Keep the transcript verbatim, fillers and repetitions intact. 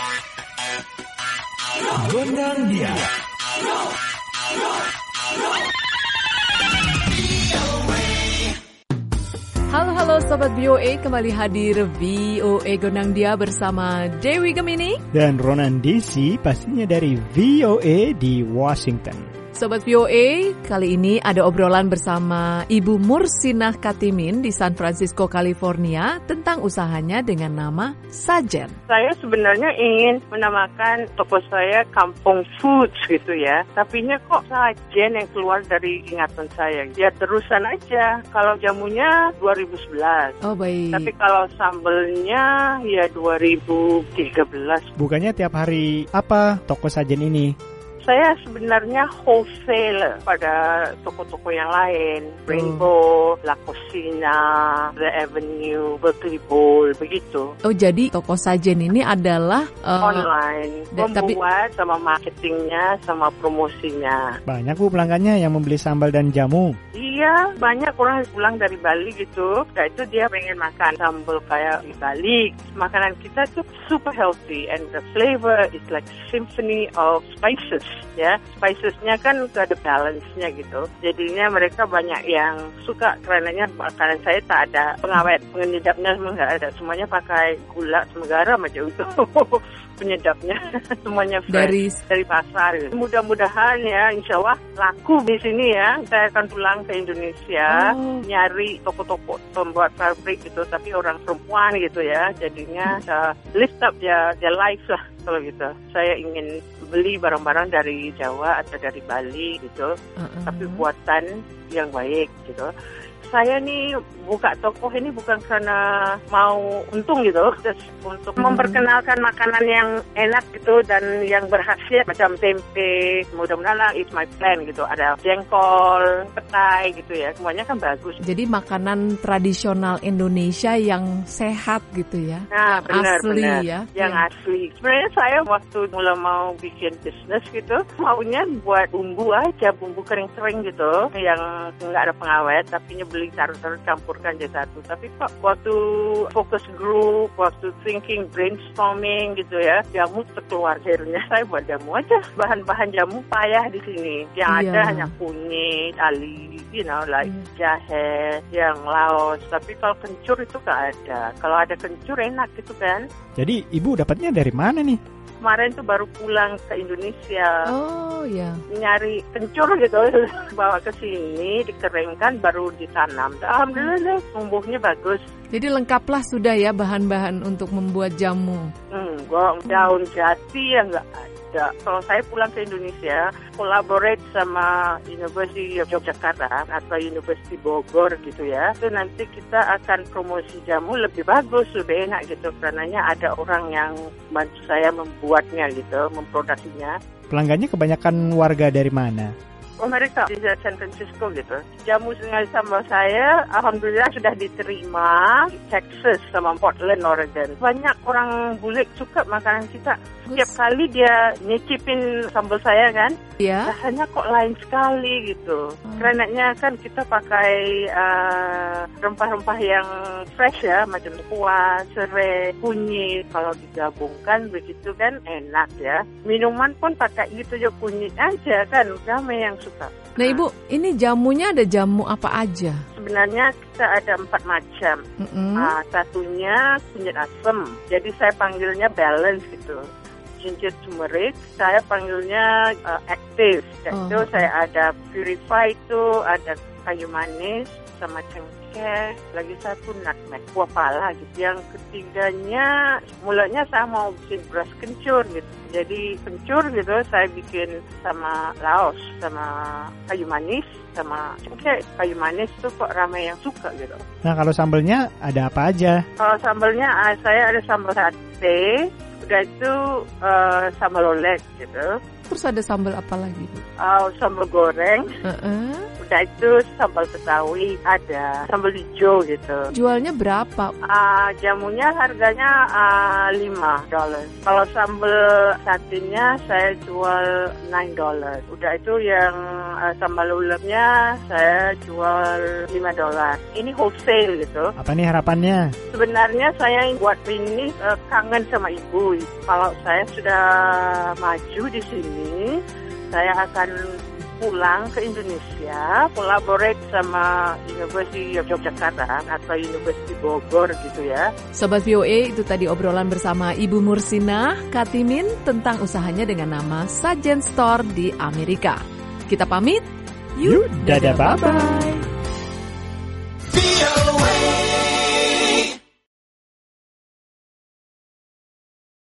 Gondang dia. Halo-halo Sobat V O A, kembali hadir V O A Gondang Dia bersama Dewi Gemini dan Ronan D C, pastinya dari V O A di Washington. Sobat V O A, kali ini ada obrolan bersama Ibu Mursinah Katimin di San Francisco, California tentang usahanya dengan nama Sajen. Saya sebenarnya ingin menamakan toko saya Kampung Foods gitu ya. Tapinya kok Sajen yang keluar dari ingatan saya. Ya terusan aja. Kalau jamunya dua ribu sebelas. Oh baik. Tapi kalau sambelnya ya dua ribu tiga belas. Bukannya tiap hari apa toko Sajen ini? Saya sebenarnya wholesaler pada toko-toko yang lain. Rainbow, La Cocina, The Avenue, Berkeley Bowl, begitu. Oh, jadi toko Sajen ini adalah uh, online. Da- Membuat tapi... sama marketingnya, sama promosinya. Banyak Bu pelanggannya yang membeli sambal dan jamu. Iya, banyak orang pulang dari Bali gitu. Nah, itu dia pengen makan sambal kayak di Bali. Makanan kita tuh super healthy and the flavor is like symphony of spices. Ya, spicesnya kan ada balance-nya gitu. Jadinya mereka banyak yang suka karena makanan saya tak ada pengawet, penyedapnya semua nggak ada. Semuanya pakai gula sama garam aja itu. Penyedapnya semuanya fresh dari, dari pasar. Gitu. Mudah-mudahan ya, insya Allah laku di sini ya. Saya akan pulang ke Indonesia oh. nyari toko-toko pembuat pabrik gitu, tapi orang perempuan gitu ya. Jadinya uh, lift up ya, their life lah kalau gitu. Saya ingin beli barang-barang dari Jawa atau dari Bali gitu, uh-uh. tapi buatan yang baik gitu. Saya nih buka toko ini bukan karena mau untung gitu, just untuk hmm. memperkenalkan makanan yang enak gitu dan yang berkhasiat macam tempe. Mudah-mudahan lah, it's my plan gitu. Ada jengkol, petai gitu ya, semuanya kan bagus. Jadi makanan tradisional Indonesia yang sehat gitu ya. Nah, benar, asli benar. ya. Yang ya. asli. Sebenarnya saya waktu mulai mau bikin bisnis gitu, maunya buat bumbu aja, bumbu kering-kering gitu, yang nggak ada pengawet, tapi beli taruh-taruh campurkan jadi satu. Tapi kok waktu focus group, waktu thinking, brainstorming gitu ya, jamu terkeluar akhirnya. Saya buat jamu aja. Bahan-bahan jamu payah di sini. Yang iya. ada hanya kunyit, ali, you know, like hmm. jahe, yang laos. Tapi kalau kencur itu nggak ada. Kalau ada kencur enak gitu kan. Jadi ibu dapatnya dari mana nih? Kemarin tuh baru pulang ke Indonesia. Oh ya. Nyari kencur gitu, bawa ke sini, dikeringkan, baru ditanam. Alhamdulillah, tumbuhnya bagus. Jadi lengkaplah sudah ya bahan-bahan untuk membuat jamu. Hmm, gua daun jati ya nggak ada. Kalau saya pulang ke Indonesia, collaborate sama University of Yogyakarta atau University Bogor gitu ya. Itu nanti kita akan promosi jamu lebih bagus, lebih enak gitu. Karenanya ada orang yang bantu saya membuatnya gitu, memproduksinya. Pelanggannya kebanyakan warga dari mana? Amerika, di San Francisco gitu. Jamu dengan sambal saya, alhamdulillah sudah diterima di Texas sama Portland, Oregon. Banyak orang bule suka makanan kita. Setiap kali dia nyicipin sambal saya kan, ya. rasanya kok lain sekali gitu. Hmm. Karenanya kan kita pakai uh, rempah-rempah yang fresh ya, macam kuah, serai, kunyit. Kalau digabungkan begitu kan enak ya. Minuman pun pakai gitu ya, kunyit aja kan, ramai yang suka. Nah Ibu, ini jamunya ada jamu apa aja? Sebenarnya kita ada empat macam. Mm-hmm. Uh, satunya kunyit asam, jadi saya panggilnya balance gitu. Ginger turmeric, saya panggilnya uh, active. Itu oh. saya ada purify itu, ada kayu manis sama cengkeh, lagi satu nutmeg, buah pala gitu. Yang ketiganya, mulanya saya mau bikin beras kencur gitu. Jadi kencur gitu saya bikin sama laos, sama kayu manis, sama cengkeh. Kayu manis tuh kok ramai yang suka gitu. Nah kalau sambalnya ada apa aja? Kalau sambalnya saya ada sambal sate, udah itu uh, sambal lolek gitu. Terus ada sambal apa lagi? Uh, sambal goreng. Uh-uh. Udah itu sambal betawi, ada sambal hijau gitu. Jualnya berapa? Uh, jamunya harganya uh, lima dolar. Kalau sambal satenya saya jual nine dolar. Udah itu yang uh, sambal ulamnya saya jual lima dolar. Ini wholesale gitu. Apa nih harapannya? Sebenarnya saya buat ini uh, kangen sama ibu. Kalau saya sudah maju di sini, saya akan pulang ke Indonesia, collaborate sama University of Yogyakarta atau University Bogor gitu ya. Sobat V O A, itu tadi obrolan bersama Ibu Mursinah Katimin tentang usahanya dengan nama Sajen Store di Amerika. Kita pamit, Yuk, dadah, bye-bye. V O A.